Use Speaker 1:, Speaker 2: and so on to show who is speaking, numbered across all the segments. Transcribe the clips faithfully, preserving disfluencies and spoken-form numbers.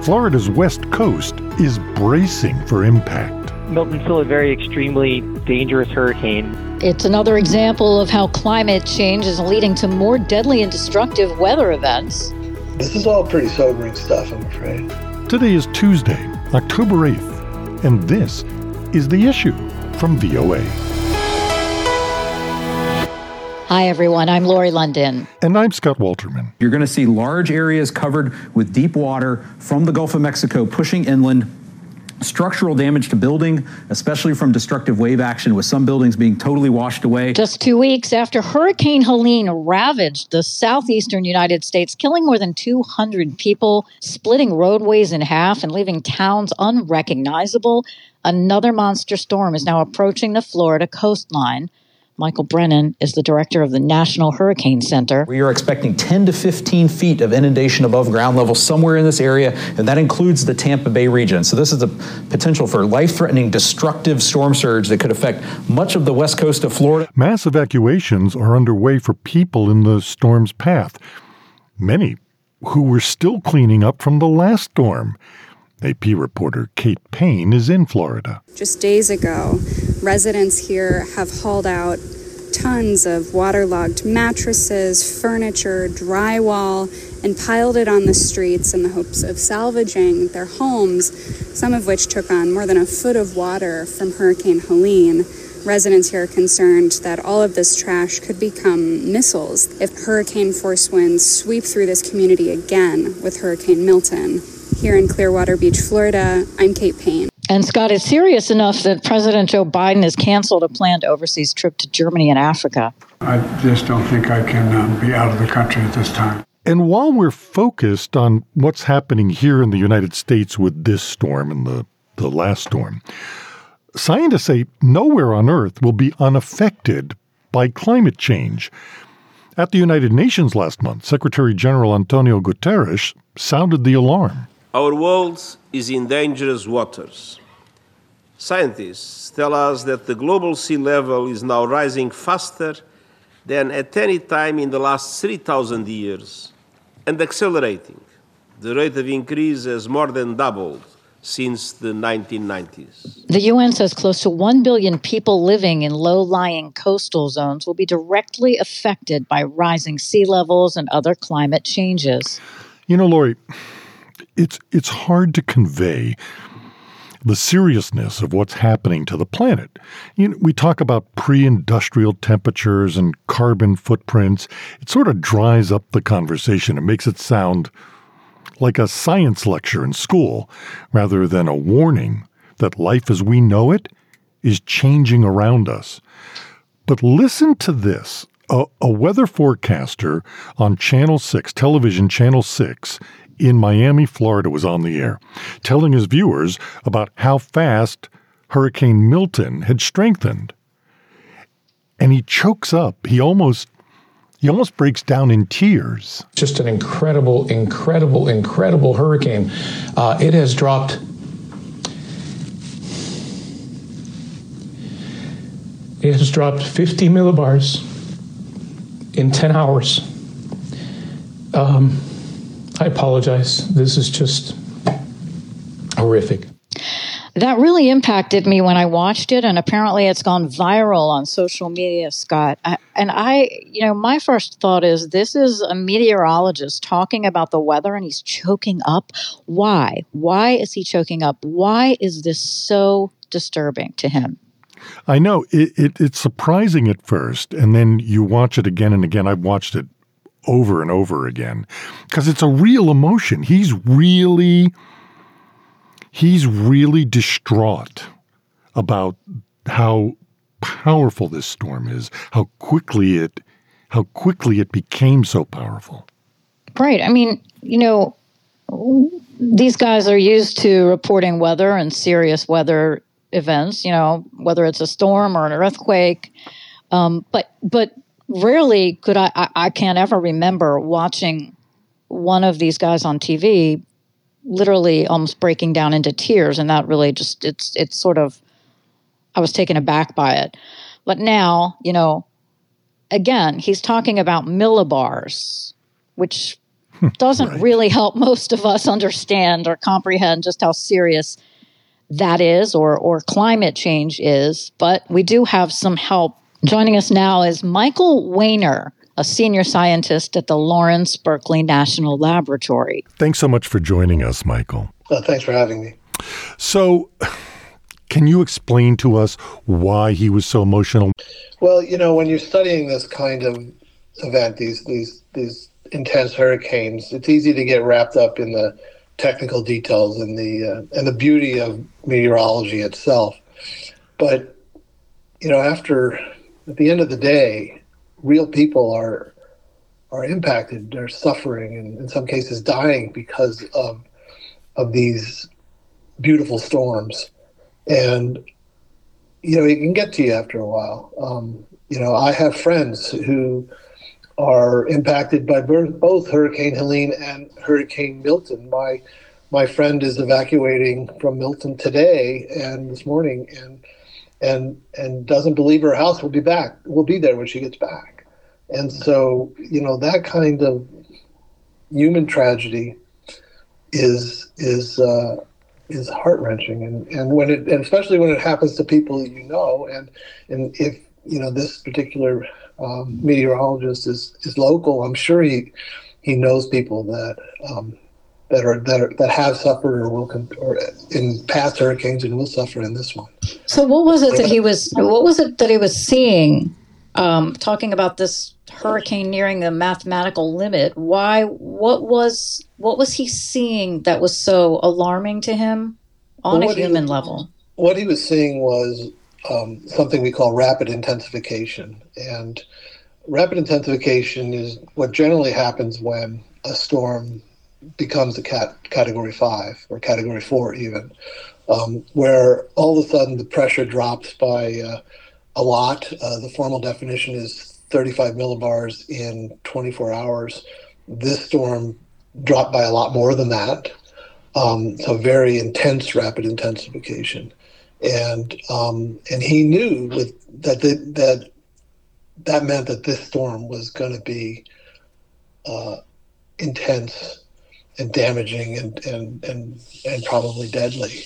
Speaker 1: Florida's west coast is bracing for impact.
Speaker 2: Milton's still a very extremely dangerous hurricane.
Speaker 3: It's another example of how climate change is leading to more deadly and destructive weather events.
Speaker 4: This is all pretty sobering stuff, I'm afraid.
Speaker 1: Today is Tuesday, October eighth, and this is The Issue from V O A.
Speaker 3: Hi, everyone. I'm Lori London.
Speaker 1: And I'm Scott Walterman.
Speaker 5: You're going to see large areas covered with deep water from the Gulf of Mexico pushing inland. Structural damage to building, especially from destructive wave action, with some buildings being totally washed away.
Speaker 3: Just two weeks after Hurricane Helene ravaged the southeastern United States, killing more than two hundred people, splitting roadways in half and leaving towns unrecognizable, another monster storm is now approaching the Florida coastline. Michael Brennan is the director of the National Hurricane Center.
Speaker 5: We are expecting ten to fifteen feet of inundation above ground level somewhere in this area, and that includes the Tampa Bay region. So this is a potential for life-threatening, destructive storm surge that could affect much of the west coast of Florida.
Speaker 1: Mass evacuations are underway for people in the storm's path, many who were still cleaning up from the last storm. A P reporter Kate Payne is in Florida.
Speaker 6: Just days ago, residents here have hauled out tons of waterlogged mattresses, furniture, drywall, and piled it on the streets in the hopes of salvaging their homes, some of which took on more than a foot of water from Hurricane Helene. Residents here are concerned that all of this trash could become missiles if hurricane-force winds sweep through this community again with Hurricane Milton. Here in Clearwater Beach, Florida, I'm Kate Payne.
Speaker 3: And Scott, is serious enough that President Joe Biden has canceled a planned overseas trip to Germany and Africa.
Speaker 7: I just don't think I can um, be out of the country at this time.
Speaker 1: And while we're focused on what's happening here in the United States with this storm and the, the last storm, scientists say nowhere on Earth will be unaffected by climate change. At the United Nations last month, Secretary General Antonio Guterres sounded the alarm.
Speaker 8: Our world is in dangerous waters. Scientists tell us that the global sea level is now rising faster than at any time in the last three thousand years and accelerating. The rate of increase has more than doubled since the nineteen nineties.
Speaker 3: The U N says close to one billion people living in low-lying coastal zones will be directly affected by rising sea levels and other climate changes.
Speaker 1: You know, Lori, it's it's hard to convey the seriousness of what's happening to the planet. You know, we talk about pre-industrial temperatures and carbon footprints. It sort of dries up the conversation and makes it sound like a science lecture in school, rather than a warning that life as we know it is changing around us. But listen to this. A, a weather forecaster on Channel six, television Channel six, in Miami, Florida, was on the air, telling his viewers about how fast Hurricane Milton had strengthened. And he chokes up. He almost He almost breaks down in tears.
Speaker 9: Just an incredible, incredible, incredible hurricane. Uh, it has dropped. It has dropped fifty millibars in ten hours. Um, I apologize. This is just horrific.
Speaker 3: That really impacted me when I watched it, and apparently it's gone viral on social media, Scott. I, and I, you know, my first thought is this is a meteorologist talking about the weather, and he's choking up. Why? Why is he choking up? Why is this so disturbing to him?
Speaker 1: I know. It, it, it's surprising at first, and then you watch it again and again. I've watched it over and over again because it's a real emotion. He's really... He's really distraught about how powerful this storm is, how quickly it how quickly it became so powerful.
Speaker 3: Right. I mean, you know, these guys are used to reporting weather and serious weather events, you know, whether it's a storm or an earthquake. Um, but but rarely could I, I, I can't ever remember watching one of these guys on T V literally almost breaking down into tears. And that really just, it's, it's sort of, I was taken aback by it. But now, you know, again, he's talking about millibars, which doesn't
Speaker 1: Right.
Speaker 3: really help most of us understand or comprehend just how serious that is or, or climate change is. But we do have some help. Joining us now is Michael Wehner, a senior scientist at the Lawrence Berkeley National Laboratory.
Speaker 1: Thanks so much for joining us, Michael.
Speaker 4: Uh, thanks for having me.
Speaker 1: So, can you explain to us why he was so emotional?
Speaker 4: Well, you know, when you're studying this kind of event, these these these intense hurricanes, it's easy to get wrapped up in the technical details and the uh, and the beauty of meteorology itself. But you know, after at the end of the day, real people are are impacted. They're suffering and in some cases dying because of of these beautiful storms. And you know, it can get to you after a while. Um, you know, I have friends who are impacted by both Hurricane Helene and Hurricane Milton. My my friend is evacuating from Milton today and this morning, and and and doesn't believe her house will be back, will be there when she gets back. And so, you know, that kind of human tragedy is is uh, is heart wrenching, and and when it and especially when it happens to people that you know, and and if you know this particular um, meteorologist is is local, I'm sure he he knows people that um, that are that are that have suffered or will con- or in past hurricanes and will suffer in this one.
Speaker 3: So what was it that he was what was it that he was seeing, um, talking about this hurricane nearing the mathematical limit? Why what was what was he seeing that was so alarming to him on
Speaker 4: Well,
Speaker 3: a human
Speaker 4: he,
Speaker 3: level?
Speaker 4: What he was seeing was um, something we call rapid intensification. And rapid intensification is what generally happens when a storm becomes a cat category five or category four even, um, where all of a sudden the pressure drops by uh, a lot. Uh, the formal definition is thirty-five millibars in twenty-four hours. This storm dropped by a lot more than that. Um, so very intense rapid intensification. And um, and he knew with that the, that that meant that this storm was going to be uh, intense and damaging and and and, and probably deadly.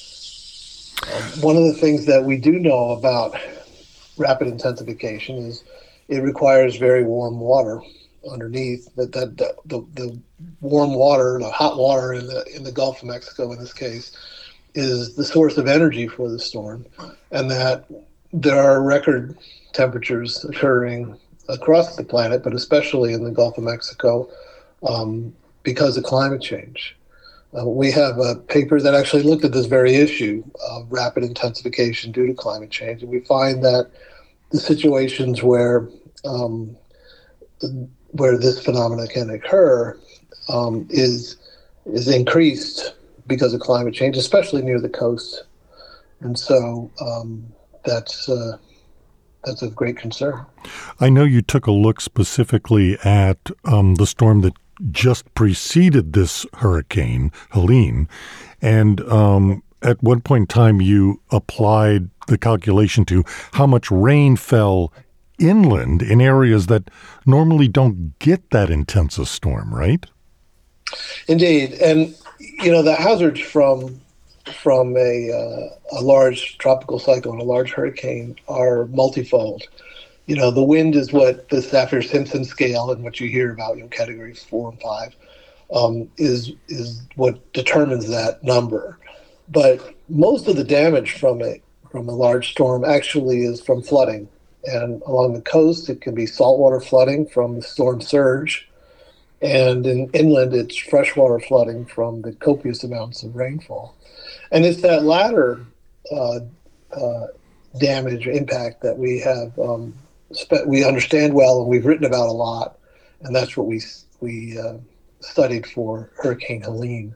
Speaker 4: Um, one of the things that we do know about rapid intensification is it requires very warm water underneath. That that the, the the warm water, the hot water in the in the Gulf of Mexico in this case, is the source of energy for the storm, and that there are record temperatures occurring across the planet, but especially in the Gulf of Mexico, um, because of climate change. Uh, we have a paper that actually looked at this very issue of rapid intensification due to climate change, and we find that the situations where um, where this phenomena can occur um, is is increased because of climate change, especially near the coast, and so um, that's uh, that's of great concern.
Speaker 1: I know you took a look specifically at um, the storm that just preceded this hurricane, Helene, and um, at one point in time you applied the calculation to how much rain fell inland in areas that normally don't get that intense a storm, right?
Speaker 4: Indeed, and you know the hazards from from a uh, a large tropical cyclone, a large hurricane, are multifold. You know, the wind is what the Saffir-Simpson scale and what you hear about, you know, categories four and five, um, is is what determines that number. But most of the damage from a from a large storm actually is from flooding, and along the coast it can be saltwater flooding from the storm surge. And in inland, it's freshwater flooding from the copious amounts of rainfall. And it's that latter uh, uh, damage or impact that we have, um, spe- we understand well and we've written about a lot. And that's what we we uh, studied for Hurricane Helene.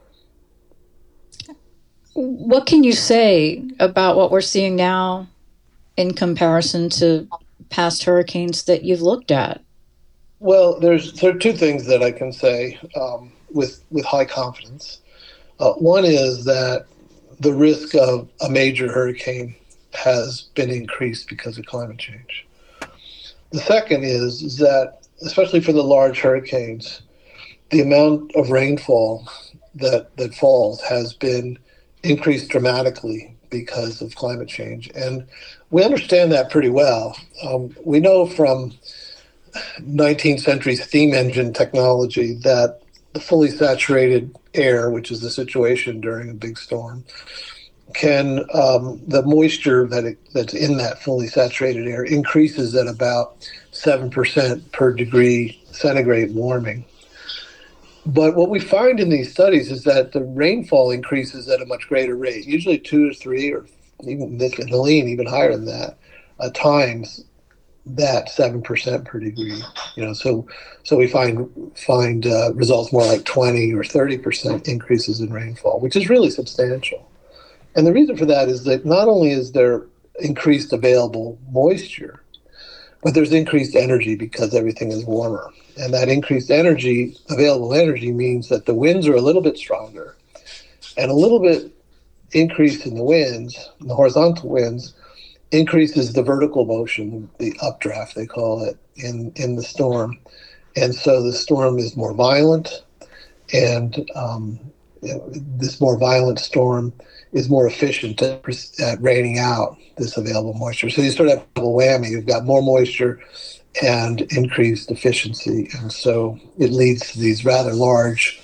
Speaker 3: What can you say about what we're seeing now in comparison to past hurricanes that you've looked at?
Speaker 4: Well, there's there are two things that I can say um, with with high confidence. Uh, one is that the risk of a major hurricane has been increased because of climate change. The second is, is that, especially for the large hurricanes, the amount of rainfall that, that falls has been increased dramatically because of climate change. And we understand that pretty well. Um, we know from nineteenth century steam engine technology that the fully saturated air, which is the situation during a big storm, can um, the moisture that it, that's in that fully saturated air increases at about seven percent per degree centigrade warming. But what we find in these studies is that the rainfall increases at a much greater rate, usually two or three, or even this in the lean, even higher than that, uh, times that seven percent per degree. You know, so so we find find uh, results more like twenty or thirty percent increases in rainfall, which is really substantial. And the reason for that is that not only is there increased available moisture, but there's increased energy because everything is warmer. And that increased energy, available energy, means that the winds are a little bit stronger. And a little bit increase in the winds, the horizontal winds, increases the vertical motion, the updraft they call it, in, in the storm. And so the storm is more violent, and um, you know, this more violent storm is more efficient at, at raining out this available moisture. So you sort of have a whammy. You've got more moisture and increased efficiency. And so it leads to these rather large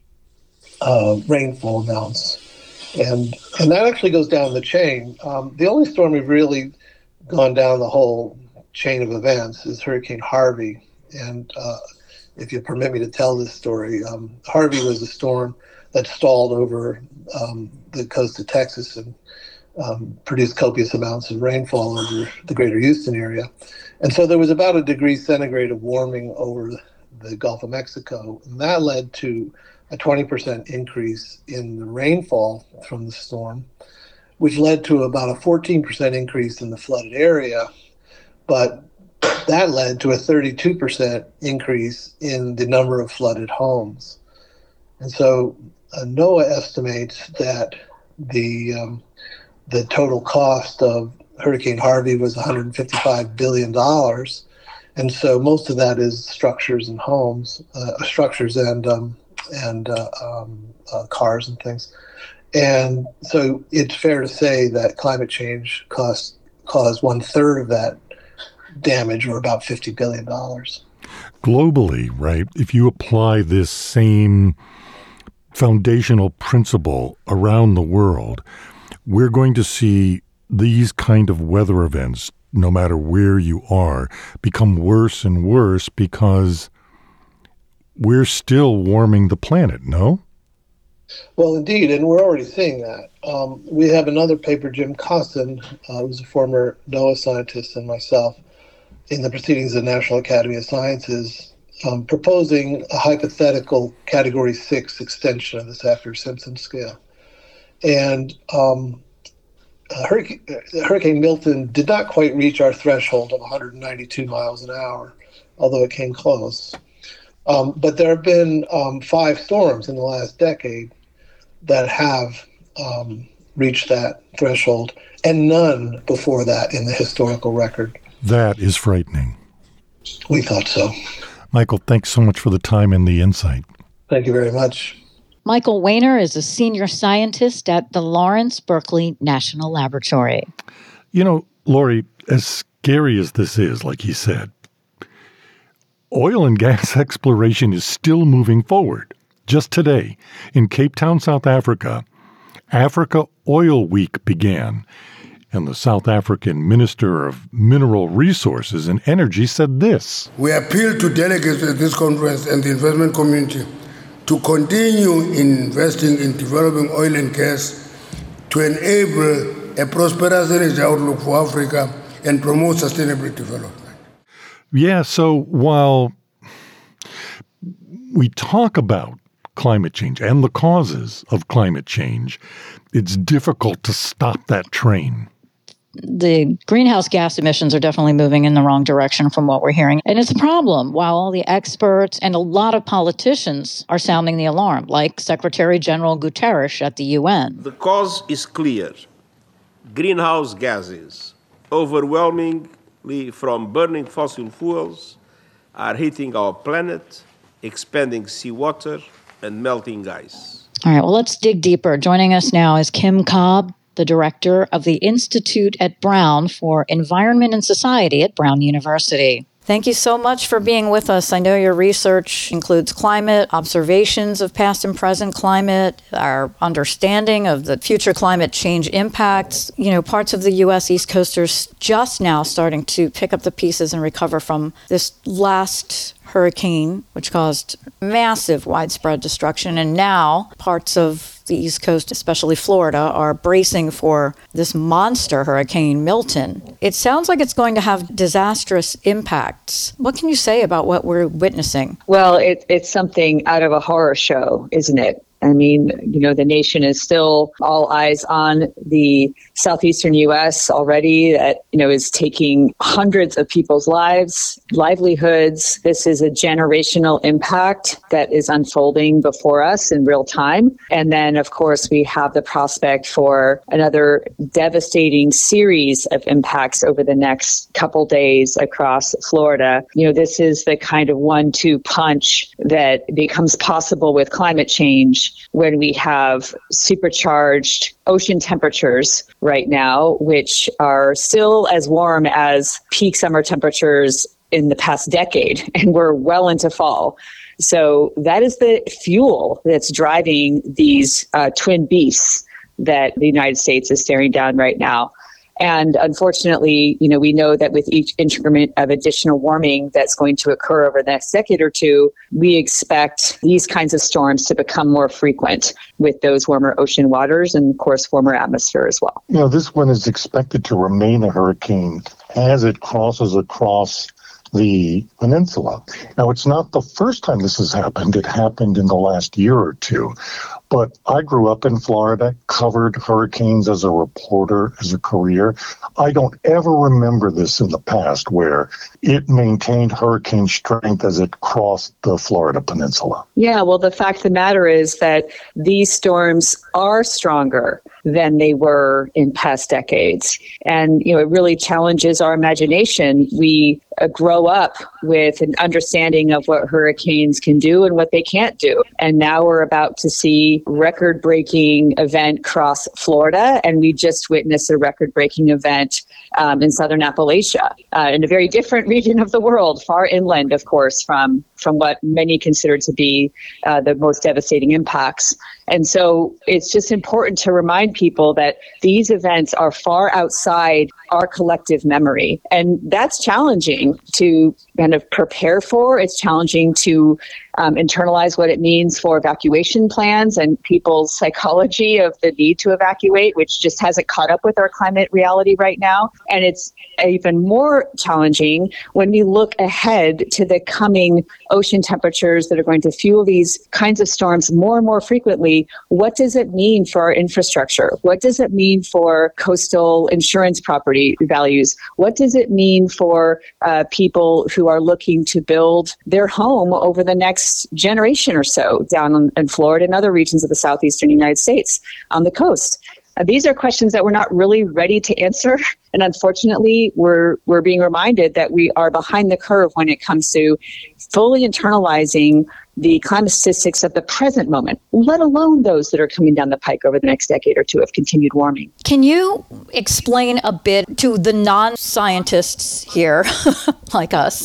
Speaker 4: uh, rainfall amounts. And and that actually goes down the chain. Um, the only storm we've really gone down the whole chain of events is Hurricane Harvey. And uh, if you permit me to tell this story, um, Harvey was a storm that stalled over um, the coast of Texas and um, produced copious amounts of rainfall over the greater Houston area. And so there was about a degree centigrade of warming over the Gulf of Mexico. And that led to a twenty percent increase in the rainfall from the storm, which led to about a fourteen percent increase in the flooded area. But that led to a thirty-two percent increase in the number of flooded homes. And so uh, NOAA estimates that the um, the total cost of Hurricane Harvey was one hundred fifty-five billion dollars. And so most of that is structures and homes, uh, structures and um, and uh, um, uh, cars and things. And so it's fair to say that climate change cost, caused one third of that damage, or about fifty billion dollars.
Speaker 1: Globally, right, if you apply this same foundational principle around the world, we're going to see these kind of weather events, no matter where you are, become worse and worse because we're still warming the planet, no?
Speaker 4: Well, indeed, and we're already seeing that. Um, we have another paper, Jim Costin, uh, who's a former NOAA scientist, and myself, in the Proceedings of the National Academy of Sciences, um, proposing a hypothetical Category six extension of the Saffir-Simpson scale. And um, uh, Hurricane, Hurricane Milton did not quite reach our threshold of one hundred ninety-two miles an hour, although it came close. Um, but there have been um, five storms in the last decade that have um, reached that threshold, and none before that in the historical record.
Speaker 1: That is frightening.
Speaker 4: We thought so.
Speaker 1: Michael, thanks so much for the time and the insight.
Speaker 4: Thank you very much.
Speaker 3: Michael Wainer is a senior scientist at the Lawrence Berkeley National Laboratory.
Speaker 1: You know, Lori, as scary as this is, like he said, oil and gas exploration is still moving forward. Just today, in Cape Town, South Africa, Africa Oil Week began, and the South African Minister of Mineral Resources and Energy said this.
Speaker 10: We appeal to delegates at this conference and the investment community to continue investing in developing oil and gas to enable a prosperous energy outlook for Africa and promote sustainable development.
Speaker 1: Yeah, so while we talk about climate change and the causes of climate change, it's difficult to stop that train.
Speaker 3: The greenhouse gas emissions are definitely moving in the wrong direction from what we're hearing. And it's a problem while all the experts and a lot of politicians are sounding the alarm, like Secretary General Guterres at the U N.
Speaker 8: The cause is clear. Greenhouse gases, overwhelmingly from burning fossil fuels, are hitting our planet expanding seawater and melting ice.
Speaker 3: All right, well, let's dig deeper. Joining us now is Kim Cobb, the director of the Institute at Brown for Environment and Society at Brown University. Thank you so much for being with us. I know your research includes climate, observations of past and present climate, our understanding of the future climate change impacts. You know, parts of the U S East Coast are just now starting to pick up the pieces and recover from this last hurricane, which caused massive widespread destruction. And now parts of the East Coast, especially Florida, are bracing for this monster hurricane, Milton. It sounds like it's going to have disastrous impacts. What can you say about what we're witnessing?
Speaker 11: Well, it, it's something out of a horror show, isn't it? I mean, you know, the nation is still all eyes on the southeastern U S already that, you know, is taking hundreds of people's lives, livelihoods. This is a generational impact that is unfolding before us in real time. And then, of course, we have the prospect for another devastating series of impacts over the next couple days across Florida. You know, this is the kind of one two punch that becomes possible with climate change when we have supercharged ocean temperatures right now, which are still as warm as peak summer temperatures in the past decade, and we're well into fall. So that is the fuel that's driving these uh, twin beasts that the United States is staring down right now. And unfortunately, you know, we know that with each increment of additional warming that's going to occur over the next decade or two, we expect these kinds of storms to become more frequent with those warmer ocean waters and, of course, warmer atmosphere as well.
Speaker 1: You know, this one is expected to remain a hurricane as it crosses across the peninsula. Now, it's not the first time this has happened. It happened in the last year or two. But I grew up in Florida, covered hurricanes as a reporter, as a career. I don't ever remember this in the past where it maintained hurricane strength as it crossed the Florida peninsula.
Speaker 11: Yeah, well, the fact of the matter is that these storms are stronger than they were in past decades. And, you know, it really challenges our imagination. We uh, grow up with an understanding of what hurricanes can do and what they can't do. And now we're about to see record-breaking event cross Florida, and we just witnessed a record-breaking event um, in southern Appalachia, uh, in a very different region of the world, far inland, of course, from, from what many consider to be uh, the most devastating impacts. And so it's just important to remind people that these events are far outside our collective memory. And that's challenging to kind of prepare for. It's challenging to um, internalize what it means for evacuation plans and people's psychology of the need to evacuate, which just hasn't caught up with our climate reality right now. And it's even more challenging when we look ahead to the coming ocean temperatures that are going to fuel these kinds of storms more and more frequently. What does it mean for our infrastructure? What does it mean for coastal insurance property values? What does it mean for uh, people who are looking to build their home over the next generation or so down in, in Florida and other regions of the southeastern United States on the coast? Uh, these are questions that we're not really ready to answer. And unfortunately, we're we're being reminded that we are behind the curve when it comes to fully internalizing the climate statistics of the present moment, let alone those that are coming down the pike over the next decade or two of continued warming.
Speaker 3: Can you explain a bit to the non-scientists here, like us,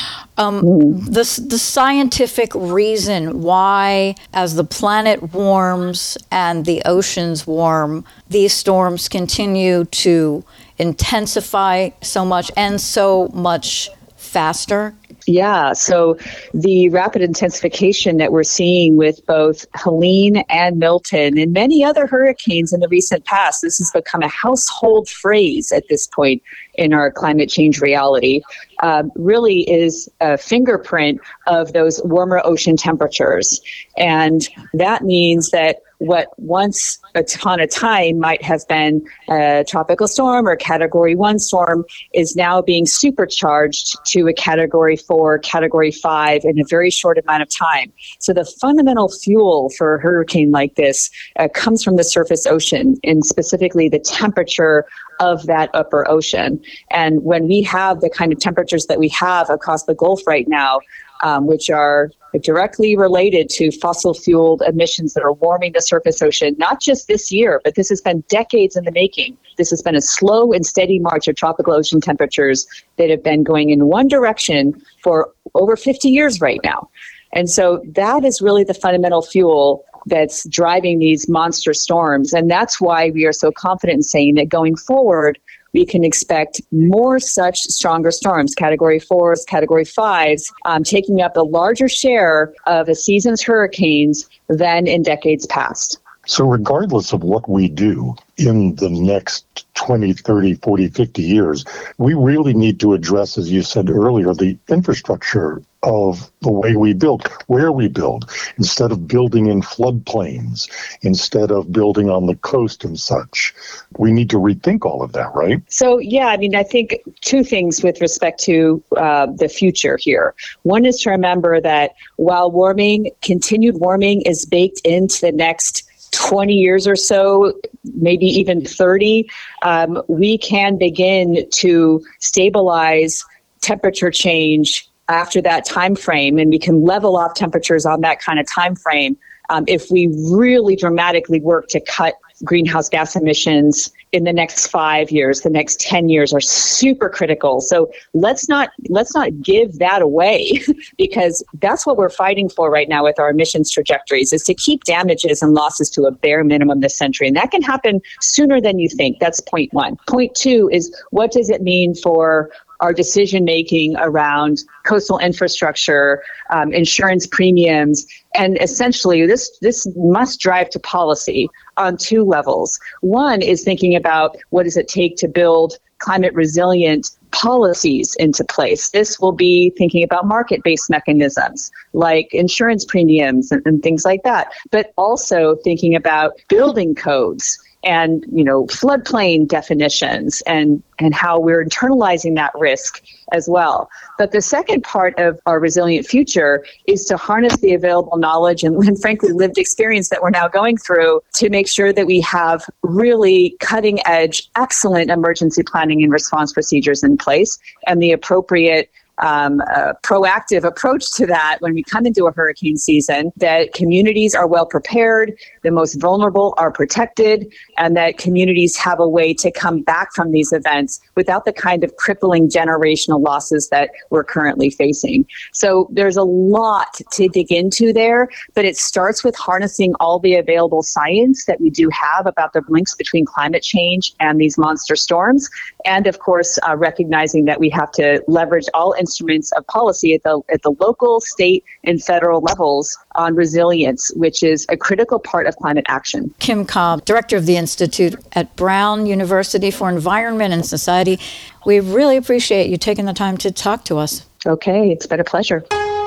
Speaker 3: Um, mm. the, the scientific reason why, as the planet warms and the oceans warm, these storms continue to intensify so much and so much faster?
Speaker 11: Yeah, so the rapid intensification that we're seeing with both Helene and Milton and many other hurricanes in the recent past, this has become a household phrase at this point in our climate change reality, um, really is a fingerprint of those warmer ocean temperatures. And that means that what once upon a time might have been a tropical storm or category one storm is now being supercharged to a category four, category five in a very short amount of time. So the fundamental fuel for a hurricane like this uh, comes from the surface ocean, and specifically the temperature of that upper ocean. And when we have the kind of temperatures that we have across the Gulf right now, um, which are directly related to fossil fueled emissions that are warming the surface ocean, not just this year, but this has been decades in the making. This has been a slow and steady march of tropical ocean temperatures that have been going in one direction for over fifty years right now. And so that is really the fundamental fuel that's driving these monster storms. And that's why we are so confident in saying that going forward, we can expect more such stronger storms, category fours, category fives, um, taking up a larger share of a season's hurricanes than in decades past.
Speaker 1: So regardless of what we do in the next twenty, thirty, forty, fifty years, we really need to address, as you said earlier, the infrastructure of the way we build, where we build, instead of building in floodplains, instead of building on the coast and such. We need to rethink all of that, right?
Speaker 11: So, yeah, I mean, I think two things with respect to uh, the future here. One is to remember that while warming, continued warming is baked into the next twenty years or so, maybe even thirty, um, we can begin to stabilize temperature change after that time frame, and we can level off temperatures on that kind of time frame um, if we really dramatically work to cut greenhouse gas emissions in the next five years. The next ten years are super critical. So let's not let's not give that away because that's what we're fighting for right now with our emissions trajectories, is to keep damages and losses to a bare minimum this century. And that can happen sooner than you think. That's point one. Point two is, what does it mean for our decision-making around coastal infrastructure, um, insurance premiums, and essentially this this must drive to policy on two levels. One is thinking about what does it take to build climate resilient policies into place. This will be thinking about market-based mechanisms like insurance premiums and, and things like that, but also thinking about building codes and, you know, floodplain definitions and, and how we're internalizing that risk as well. But the second part of our resilient future is to harness the available knowledge and, and frankly, lived experience that we're now going through to make sure that we have really cutting edge, excellent emergency planning and response procedures in place and the appropriate Um, a proactive approach to that when we come into a hurricane season, that communities are well prepared, the most vulnerable are protected, and that communities have a way to come back from these events without the kind of crippling generational losses that we're currently facing. So there's a lot to dig into there, but it starts with harnessing all the available science that we do have about the links between climate change and these monster storms. And of course, uh, recognizing that we have to leverage all instruments of policy at the at the local, state, and federal levels on resilience, which is a critical part of climate action.
Speaker 3: Kim Cobb, Director of the Institute at Brown University for Environment and Society. We really appreciate you taking the time to talk to us.
Speaker 11: Okay, it's been a pleasure.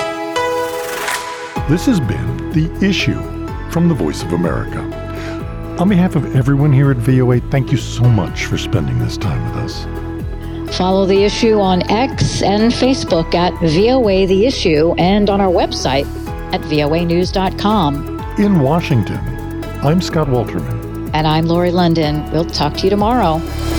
Speaker 1: This has been The Issue from the Voice of America. On behalf of everyone here at V O A, thank you so much for spending this time with us.
Speaker 3: Follow The Issue on X and Facebook at V O A The Issue and on our website at V O A news dot com.
Speaker 1: In Washington, I'm Scott Walterman.
Speaker 3: And I'm Lori London. We'll talk to you tomorrow.